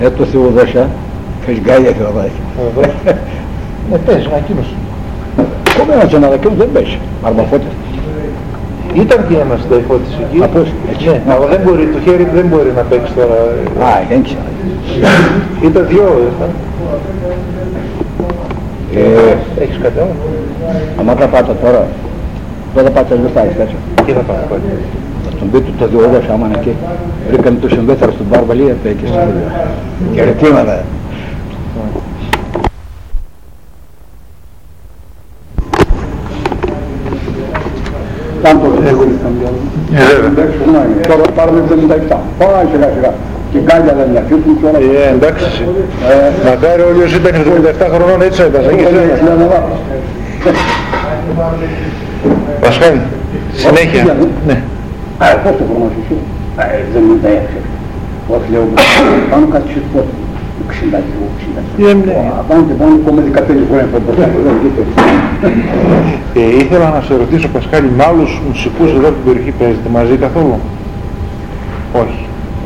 Το Θεοδόσα, Χεσγκάλια Θεοδόσα. Πες, εκείνος. Κόμμενας ένα δακρύος δεν πέσει, αρμαφώτες. Ήταν και ένας δαϊφώτης εκεί. Ναι, αλλά δεν μπορεί, το χέρι δεν μπορεί να παίξει τώρα. Δεν ξέρω. Ήταν δυο, έχεις κάτι άλλο? Άμα τα πάτε τώρα, δεν θα πάτε λεφτάρεις, έτσι. Τι θα πάτε πάλι? Θα τον πείτε το Θεοδόσα, άμα είναι εκεί. Βρήκαμε το συμβέθαρο στον Μπαρβαλία, και στην Βουλία. Και ρετήματα. Τώρα πάρουμε 77. Πάμε σιγά σιγά. Και κάλια δεν είναι αφήσουν τώρα. Εντάξει. Μακάρι όλοι όσοι ήταν 77 χρονών έτσι ήταν. Πασχάλη, συνέχεια. Ναι. Πώς το χρόνο σου? 76. Όχι λέω, πάνω κάτι σου πω. 62. Πάνω ακόμα 15 χρόνια ήθελα να σε ρωτήσω, Πασχάλη, με άλλους μουσικούς εδώ από την περιοχή παίζετε μαζί καθόλου? Όχι.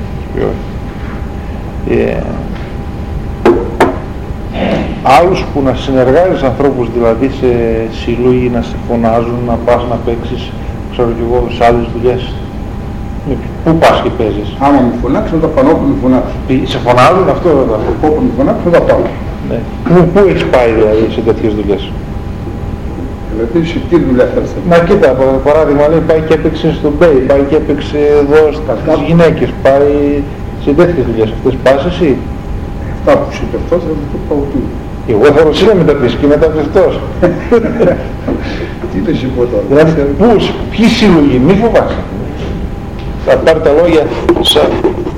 Άλλους που να συνεργάζεις ανθρώπους, δηλαδή σε σύλλογοι, να σε φωνάζουν, να πας να παίξεις, ξέρω κι εγώ, σε άλλες δουλειές. Πού πας και παίζεις? Άμα με φωνάξω, θα πανώ που με φωνάξω. Σε φωνάζουν αυτό εδώ? Πού με φωνάξω, θα πάω. Ναι. Πού έχεις πάει δηλαδή σε τέτοιες δουλειές? Δηλαδή σε τι δουλειά θέλεις? Μα κοίτα, παράδειγμα, λέει, πάει και έπαιξε στον Μπέι, πάει και έπαιξε εδώ στις γυναίκες, πάει σε τέτοιες δουλειές. Αυτές πας εσύ? Αυτά που σου είπε αυτός, δεν το πάω του. Εγώ θα ρωτήσω να μεταπείς και μετά αυτός. Τι δεν σου πω τώρα? Δηλαδή, ποιοι σύλλογοι, μη φοβάσαι. Θα πάρει τα λόγια σαν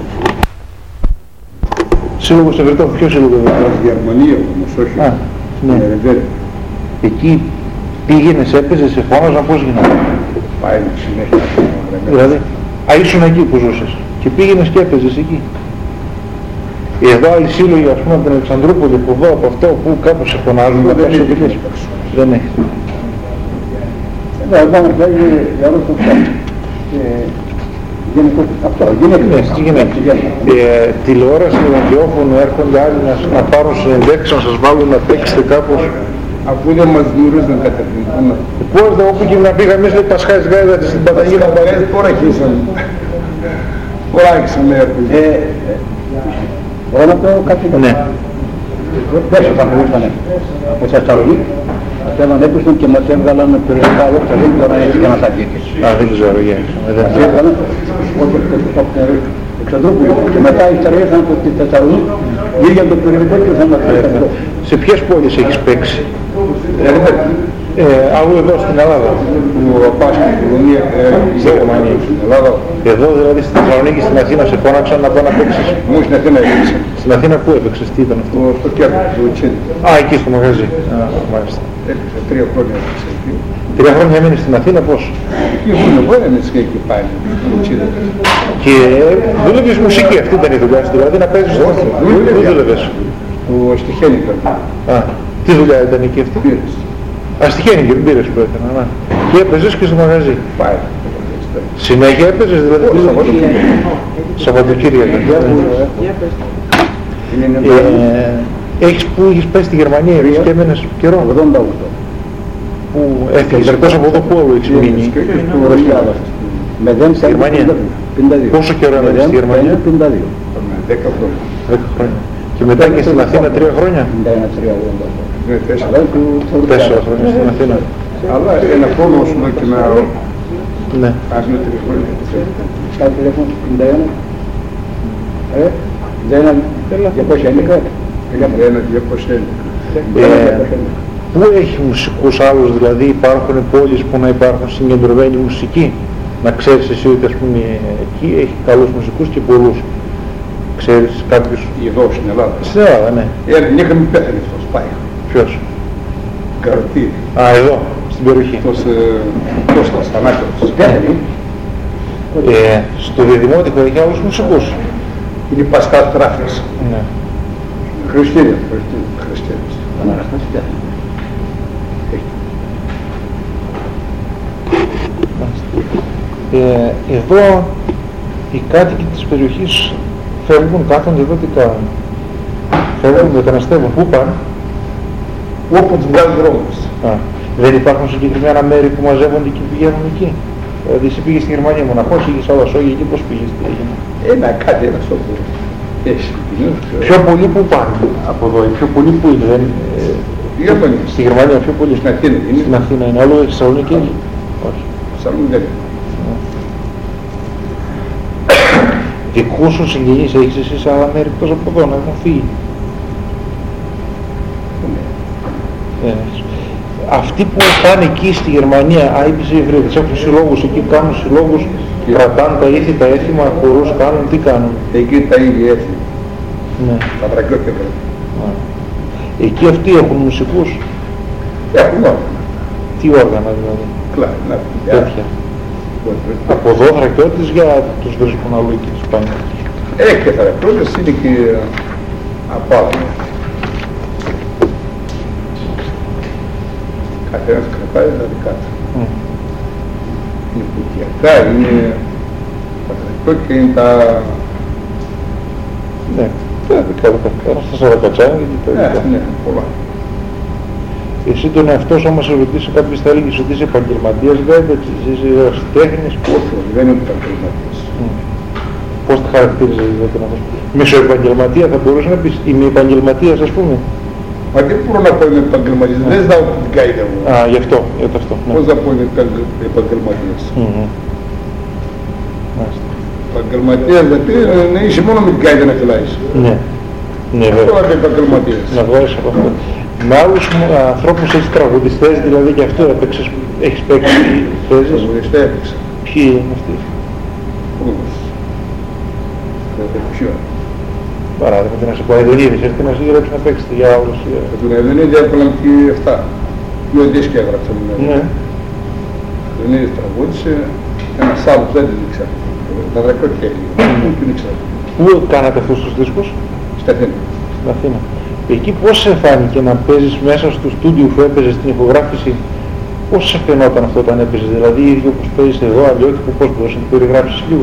σύλλογος Ευρετών. Ποιο σύλλογο Ευρετών? Γερμανία όμως, όχι. Ναι. Εκεί πήγαινες, έπαιζες, σε φώναζαν, πώς γινόταν? Πάει συνέχεια. Δηλαδή, ήσουν εκεί που ζούσες και πήγαινες και έπαιζες εκεί. Εδώ άλλοι σύλλογοι, ας πούμε, από την Αλεξανδρούπολη, που εδώ, από αυτό, που κάπως σε φωνάζουν, να πας έπαιζες. Δεν έχεις. Εδώ λέγει για όλο το θέμα. Αυτό, γυναίκες. Τηλεόραση, ραδιόφωνο, έρχονται άλλοι να πάρουν συνεντεύξεις, να σας βάλουν να παίξετε κάπως. Αφού δεν μας γνωρίζουν κατευθυντικά. Πώς δε, όπου και να πήγα εμείς, λέει, Πασχάλης Γκάιδα στην Παταγίνα. Πόρα αρχίσαν. Πόρα άρχισαν να έρθουν. Μπορώ να πω κάτι? Ναι. Πέρσι όταν ήρθανε από Θεσσαλονίκη, μας έπαιξαν και μας έβγαλαν περιοδικά λόγια, δεν ξέρω αν έτσι και να τα βγήκες. Δεν ξέρω, μας έβγαλαν από την Εξαντρούπολη και μετά ύστερα ήρθαν από τη Θεσσαλονίκη, βγήκαν το περιοδικό και ήρθαν να βγήκαν. Σε ποιες πόλεις έχεις παίξει? Αλλού εδώ στην Ελλάδα. Ο Πάσχης, η Πολωνία, η Γερμανία, στην Ελλάδα. Εδώ δηλαδή στην Θεσσαλονίκη, στην Αθήνα σε φώναξαν να πάω να παίξεις? Μου στην Αθήνα έπαιξε. Στην Αθήνα πού έπαιξες, τι ήταν αυτό? Στο κέντρο, στο Τσίνι. Εκεί στο μαγαζί. Μάλιστα. Έπαιξε 3 χρόνια έπαιξε εκεί. 3 χρόνια μείνεις στην Αθήνα, πώς? Εκεί ήμουν εγώ, έμεινες και εκεί πάλι. Και δούλευες μουσική, αυτή ήταν η δουλειά σου, δηλαδή να παίζεις? Όχι, δούλευες? Στη Χένιγκερ. Τι δουλειά ήταν εκεί αυτή? Στη Χένιγκερ, μπήρες που έκανα. Και έπαιζες και στο μαγαζί? Πάει. Συνέχεια έπαιζες δηλαδή? Σαββατοκύριακα. Πού έχεις πάει στη Γερμανία, και έμενες καιρό? 88. Που έφυγες, εκτός από εδώ που όλο έχεις μείνει? Στη Γερμανία. Πόσο καιρό έμενες στη Γερμανία? 52. 10 χρόνια. 10 χρόνια. Και μετά και στην Αθήνα 3 χρόνια? 4 χρόνια στην Αθήνα. Αλλά ένα χρόνο σου και να... Ναι. Ας είναι 3 χρόνια. Κάτι τηλέφωνο, 51. Δεν είναι 211. Πού έχει μουσικούς άλλους, δηλαδή υπάρχουν πόλεις που να υπάρχουν συγκεντρωμένη μουσική? Να ξέρεις εσύ ότι, ας πούμε, εκεί έχει καλούς μουσικούς και πολλούς. Ξέρεις κάποιους? Εδώ στην Ελλάδα. Στην Ελλάδα, ναι. Είχαμε πέθανε αυτός, πάει. Ποιος? Καρατή. Εδώ, στην περιοχή. Αυτός Κώστας, Ανάκος. Πέθανε. Στο Διδημότικο έχει άλλους μουσικούς? Είναι Πασκάλ Τράφης. Ναι. Χριστίνια. Αναστάση πέθανε. Εδώ οι κάτοικοι της περιοχής φεύγουν, κάθονται εδώ, τι κάνουν? φεύγουν, μεταναστεύουν. Πού πάνε? Όπου τους βγάζουν δρόμους. Δεν υπάρχουν συγκεκριμένα μέρη που μαζεύονται και πηγαίνουν εκεί? Δηλαδή εσύ πήγες στη Γερμανία μοναχός, είχες άλλα σόγια, εκεί πώς πήγες, τι έγινε? Κάτι ένας όπου έχει. Πιο πολλοί που πάνε από εδώ, οι πιο πολλοί που είναι? Στη Γερμανία πιο πολλοί. Στην Αθήνα είναι. Στην Αθήνα είναι, άλλο στη Θεσσαλονίκη έχει? Όχι. Θεσσαλονίκη δεν είναι. Δικούς σου συγγενείς έχεις εσύ σε άλλα μέρη εκτός από εδώ, να έχουν φύγει? Αυτοί που πάνε εκεί στη Γερμανία, είπες οι Εβραίοι, έχουν συλλόγους εκεί, κάνουν συλλόγους, κρατάνε τα ήθη, τα έθιμα, χορούς κάνουν, τι κάνουν? Εκεί τα ίδια έθιμα. Ναι. Τα βρακιώτια πρέπει. Εκεί αυτοί έχουν μουσικούς? Έχουν όργανα. Τι όργανα δηλαδή? Κλάρινα, τέτοια. Από εδώ θρακιώτες για τους βρίσκουν αλλού εκεί τους πάνε? Και θρακιώτες είναι και από άλλο. Καθένας κρατάει τα δικά του. Είναι κουτιακά, είναι τα θρακιώτια, είναι τα... Ναι, τα δικά του καθένας, τα σαρακατσάνε γιατί τα δικά. Ναι, πολλά. Εσύ τον εαυτό σου όμως σε ρωτήσει κάποιος θα έλεγες ότι είσαι επαγγελματίας, δεν είσαι ερασιτέχνης? Όχι, δεν είναι επαγγελματίας. Πώς τη χαρακτήριζες δηλαδή να πεις? Μισοεπαγγελματία θα μπορούσε να πεις, είμαι επαγγελματίας ας πούμε? Μα τι μπορώ να πω είμαι επαγγελματίας, δεν ζητάω την καίδα μου. Γι' αυτό, για αυτό. Πώς να πω είμαι επαγγελματίας? Επαγγελματίας γιατί να είσαι μόνο με την καίδα να φυλάεις. Ναι. Αυτό είναι επαγγελματίας. Να βγάλεις από αυτό. Με άλλους ανθρώπους έχεις τραγουδιστές, δηλαδή και αυτό έχεις παίξει, παίζεις? Τραγουδιστές έπαιξα. Ποιοι είναι αυτοί? Ποιο? Παράδειγμα, τι να σε πω, Εδονίδης, έρθει να σου γράψει να παίξετε για άλλους. Τον Εδονίδη έπαιρναν και 7. Δύο δίσκια έγραψα με τον Ναι. Εδονίδης τραγούδισε, ένας άλλος δεν την ήξερα. Τα δρακότια έλεγε, δεν την ήξερα. Πού κάνατε αυτούς τους δίσκους? Στην Αθήνα. Στην Αθήνα. Εκεί πώς σε φάνηκε να παίζεις μέσα στο στούντιο που έπαιζες την ηχογράφηση? Πώς σε φαινόταν αυτό όταν έπαιζες, δηλαδή ίδιο όπως παίζεις εδώ, αλλιώτικο, πώς μπορείς να το περιγράψεις λίγο?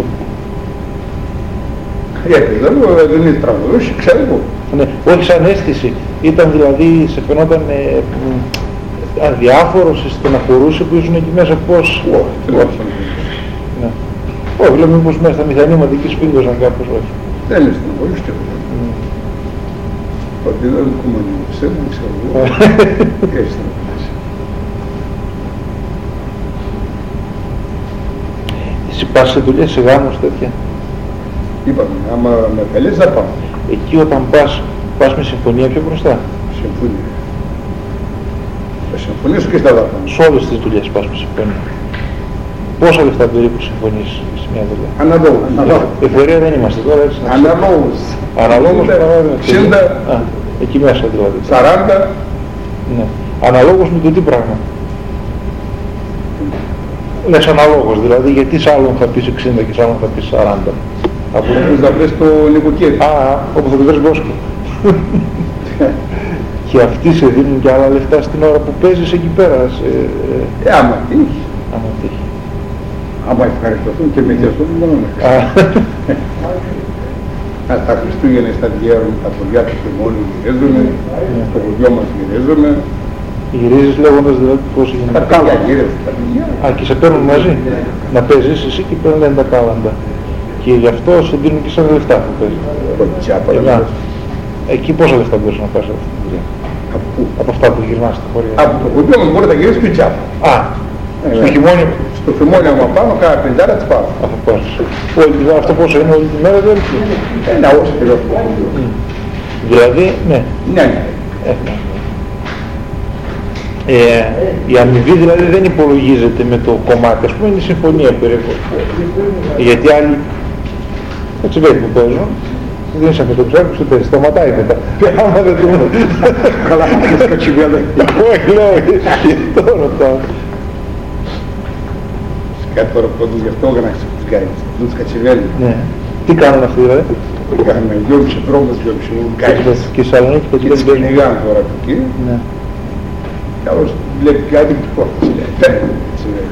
Έπαιζα, δεν είναι τραγουδός, ξέρω εγώ. Ναι, όχι σαν αίσθηση, ήταν δηλαδή, σε φαινόταν αδιάφορος, στεναχωρούσε που ήσουν εκεί μέσα, πώς? Όχι. Ναι. Όχι, λέω μήπως μέσα στα μηχανήματα εκεί σφίγγωσαν κάπως, όχι. Δεν είναι στεναχωρούς και εγώ. Ότι δεν κομμανιούσε, δεν ξέρω εγώ. Έτσι θα πέσει. Εσύ πας σε δουλειές, σε γάμους τέτοια? Είπαμε, άμα με καλείς θα πάω. Εκεί όταν πας με συμφωνία πιο μπροστά? Συμφωνία. Θα συμφωνήσω και στα δάπανα. Σε όλες τις δουλειές πας με συμφωνία? Πόσα λεφτά περίπου συμφωνείς σε μια δουλειά? Αναλόγως. Εφορία δεν είμαστε τώρα, έτσι? Αναλόγως. Αναλόγως, 60. Εκεί μέσα δηλαδή. 40. Ναι. Αναλόγως με το τι πράγμα? Λες αναλόγως, δηλαδή γιατί σ' άλλον θα πεις 60 και σ' άλλον θα πεις 40? Από όπου θα βρεις το νοικοκύρι. Όπου θα το βρεις μπόσκο. Και αυτοί σε δίνουν και άλλα λεφτά στην ώρα που παίζεις εκεί πέρα? Άμα τύχει. Άμα τύχει. Άμα ευχαριστηθούν και με διαστούν μόνο να τα Χριστούγεννα στα διέρουν, τα παιδιά του χειμώνου γυρίζουνε, το χωριό μας γυρίζουνε. Γυρίζεις λέγοντας δηλαδή πώς γίνεται? Τα κάλα γυρίζουν τα παιδιά. Και σε παίρνουν μαζί να παίζεις εσύ και παίρνουν τα κάλαντα. Και γι' αυτό σε δίνουν και σαν λεφτά που παίζεις. Εκεί πόσα λεφτά μπορείς να πάρεις από αυτή τη δουλειά? Από πού? Από αυτά που γυρνάς στα χωριά. Από το χωριό μας μπορεί να γυρίσει και τσάπα. Στο χειμώνι. Στο χειμώνι άμα πάνω, κάνα 50 τις πάω. Θα πάρεις. Αυτό πόσο είναι όλη τη μέρα δεν είναι? Ένα όσο τελειώσει το χωριό. Δηλαδή, ναι. Ναι. Η αμοιβή δηλαδή δεν υπολογίζεται με το κομμάτι, ας πούμε είναι η συμφωνία περίπου. Γιατί άλλοι έτσι βέβαια που παίζουν, δεν είσαι με το ψάρι που σου παίζει, σταματάει μετά. Άμα δεν το δω. Καλά, θα σκατσιβέλα. Όχι, λέω, γι' αυτό ρωτάω. Κάτι τώρα πρώτος γι' αυτό έκανα τους γκάιδες, τους σκατσιβέλες. Ναι. Τι κάνουν αυτοί δηλαδή? Κάνουμε 2,5 δρόμες, 2,5 γκάιδες. Και η Σαλονίκη και τις κυνηγάνε τώρα από εκεί. Κι άλλος βλέπει κάτι και κόφτει, λέει, παίρνει, έτσι λέει.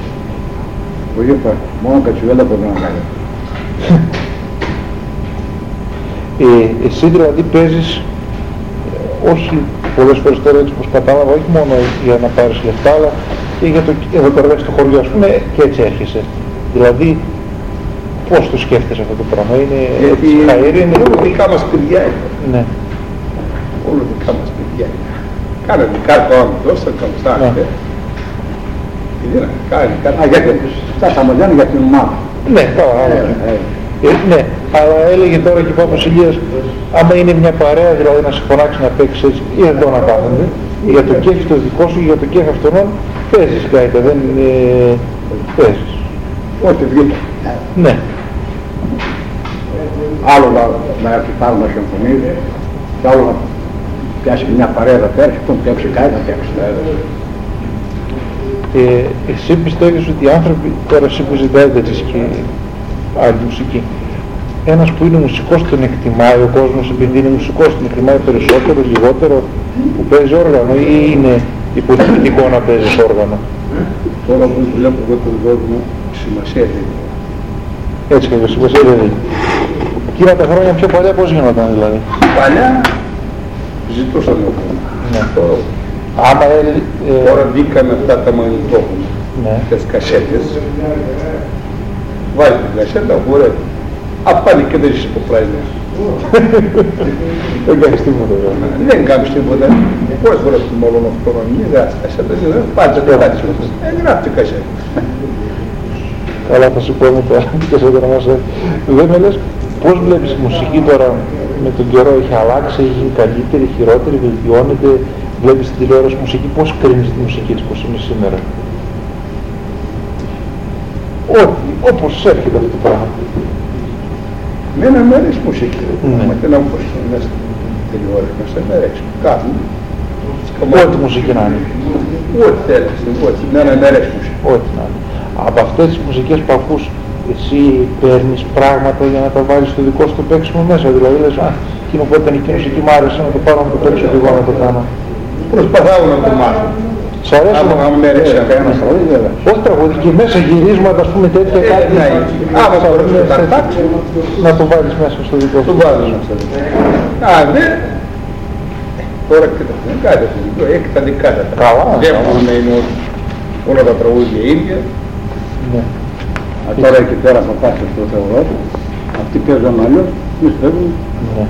Όχι, μόνο κατσιβέλα μπορεί να κάνει. Εσύ δηλαδή παίζεις, όχι πολλές φορές τώρα έτσι όπως κατάλαβα, όχι μόνο για να πάρεις λεφτά, αλλά και για το, εδώ πέρα στο χωριό ας πούμε, και έτσι έρχεσαι. Δηλαδή, πώς το σκέφτεσαι αυτό το πράγμα, είναι έτσι χαέρι, είναι... Όλο δικά μας παιδιά είναι. Ναι. Όλο δικά μας παιδιά είναι. Κάνε δικά το άμα δώστε, καμπιστάνε. Γιατί φτάσαμε λένε για την ομάδα. Ναι, καλά. Ναι, αλλά έλεγε τώρα και ο Πάπας Ηλίας, άμα είναι μια παρέα δηλαδή να σε φωνάξει να παίξεις έτσι, ή εδώ να κάθονται, για το κέφι το δικό σου, για το κέφι αυτόν, παίζεις κάτι, δεν είναι... παίζεις. Ό,τι βγήκε. Ναι. Άλλο να έρθει πάνω να συμφωνήσει, και άλλο να πιάσει μια παρέα να πέρασε, που παίξει κάτι να παίξει. Εσύ πιστεύεις ότι οι άνθρωποι, τώρα εσύ που ζητάτε και άλλη μουσική, ένας που είναι μουσικός τον εκτιμάει ο κόσμος επειδή είναι μουσικός, τον εκτιμάει περισσότερο, λιγότερο, που παίζει όργανο ή είναι υποθετικό να παίζεις όργανο? Τώρα που βλέπω εγώ τον κόσμο, σημασία δίνει. Έτσι και σημασία δεν δίνει. Εκείνα τα χρόνια πιο παλιά πώς γινόταν δηλαδή? Παλιά ζητούσαν ο κόσμος. Ναι. Άμα τώρα βγήκαν αυτά τα μαγνητόφωνα, τις κασέτες, βάζει την κασέτα, μπορεί. Απάνει και δεν ζεις που πλάινες. Δεν κάνεις τίποτα. Δεν κάνεις τίποτα. Πώς φορές το μόλον αυτό να μην είδε τις κασέτες, πάτσε το κάτσε. Γράφει την κασέτα. Καλά θα σου πω με τα κασέτα να μας δεν με λες πώς βλέπεις η μουσική τώρα με τον καιρό, έχει αλλάξει, έχει καλύτερη, χειρότερη, βελτιώνεται? Βλέπεις τη τηλεόραση μουσική, πώς κρίνεις τη μουσική της, πώς είναι σήμερα? Όπως έρχεται αυτό το πράγμα. Μένα μ' αρέσει η μουσική. Μα και να μου πως μέσα στην τηλεόραση μας δεν μ' αρέσει. Κάθομαι. Ό,τι μουσική να είναι. Ό,τι θέλεις. Μένα μ' αρέσει η μουσική. Ό,τι να είναι. Από αυτές τις μουσικές που ακούς, εσύ παίρνεις πράγματα για να τα βάλεις στο δικό σου το παίξιμο μέσα? Δηλαδή λες, εκείνο που ήταν εκείνο εκεί μ' άρεσε να το πάρω να το παίξω και εγώ να το κάνω. Προσπαθάω να το μάθω. Σ' αρέσει να με αρέσει ένα τραγούδι βέβαια. Όχι τραγούδι, και μέσα γυρίσματα, ας πούμε τέτοια κάτι. Άμα θα μπορείς να τα τάξεις, να το βάλεις μέσα στο δικό σου. Το βάζεις μέσα στο δικό σου. Ναι. Τώρα κοιτάξτε, κάτι αυτό. Έχει τα δικά τα. Καλά. Δεν μπορούν να είναι όλα τα τραγούδια ίδια. Ναι. Τώρα εκεί πέρα θα πάσει στο Θεό. Αυτοί παίζουν αλλιώς, εμείς παίζουμε. Ναι.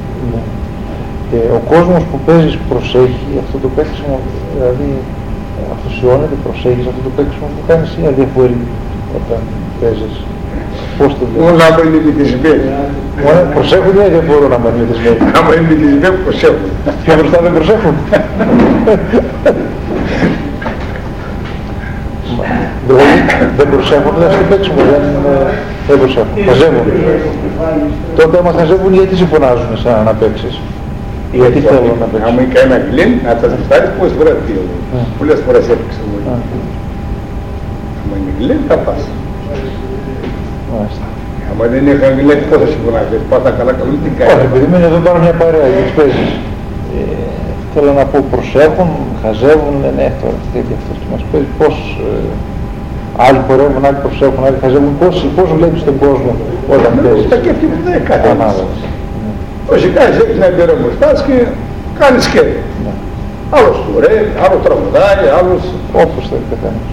Ο κόσμος που παίζεις προσέχει αυτό το παίξιμο, δηλαδή αφοσιώνεται, προσέχεις αυτό το παίξιμο που κάνεις ή αδιαφορεί όταν παίζεις? Πώς το βλέπεις? Όλα άμα είναι μυθισμένοι. Προσέχουν ή αδιαφορούν άμα είναι μυθισμένοι? Άμα είναι μυθισμένοι προσέχουν. Πιο μπροστά δεν προσέχουν. Δηλαδή δεν προσέχουν, δεν στο παίξιμο, δεν προσέχουν. Χαζεύουν. Τότε άμα χαζεύουν, γιατί σε φωνάζουν εσένα να παίξεις? Γιατί θέλω να παίξω? Άμα είναι ένα κλίν, να τα ζητάρεις πόσες φορές πήγαινε. Πολλές φορές έπαιξε εγώ. Άμα είναι κλίν, θα πας. Άμα δεν είναι κλίν, πώς θα συμφωνάζεις? Πάτα καλά, καλούν την κάνει. Όχι, επειδή μένει εδώ πάνω μια παρέα για τις παίζεις. Θέλω να πω, προσέχουν, χαζεύουν, ναι, τώρα τέτοια αυτός που μας παίζει, πώς άλλοι χορεύουν, άλλοι προσέχουν, άλλοι χαζεύουν, πώς βλέπεις τον κόσμο όταν παίζεις? Τα κέφια μου δεν είναι κάτι. Όσοι κάνεις έχεις να εμπειρομοστάς και κάνεις σκέφτη. Άλλος χορεύει, άλλος τραγουδάει, άλλος... Όπως θέλει καθένας.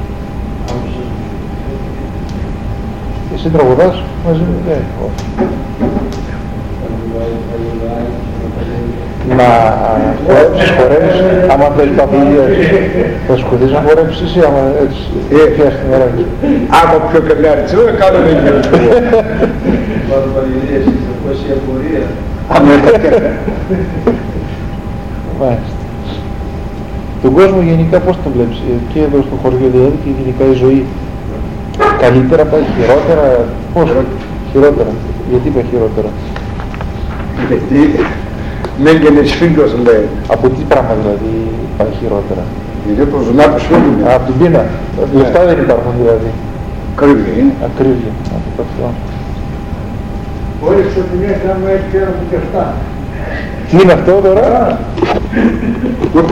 Εσύ τραγουδάς μαζί μου? Ναι, όχι. Να χορεύεις, άμα θέλεις παπηλίες, θα σκουθείς να χορεύεις εσύ, άμα έτσι πιάσεις την ώρα σου. Άμα πιο καμιάρι της ώρα, κάνω δεν γίνεται. Βάζω παπηλίες, θα πω εσύ απορία. Μάλιστα. Τον κόσμο γενικά πώς τον βλέπεις, και εδώ στο χωριό δηλαδή και γενικά η ζωή? Καλύτερα πάει, χειρότερα? Πώς? Χειρότερα. Γιατί πάει χειρότερα? Γιατί μέγενες φίλος λέει. Από τι πράγμα δηλαδή πάει χειρότερα? Γιατί το ζουνά του σφίγγουν. Από την πείνα. Λεφτά δεν υπάρχουν δηλαδή. Ακρίβεια είναι. Ακρίβεια. Από αυτό. Όλες τις opiniές άμα έχει πέρα από και αυτά. Τι είναι αυτό τώρα?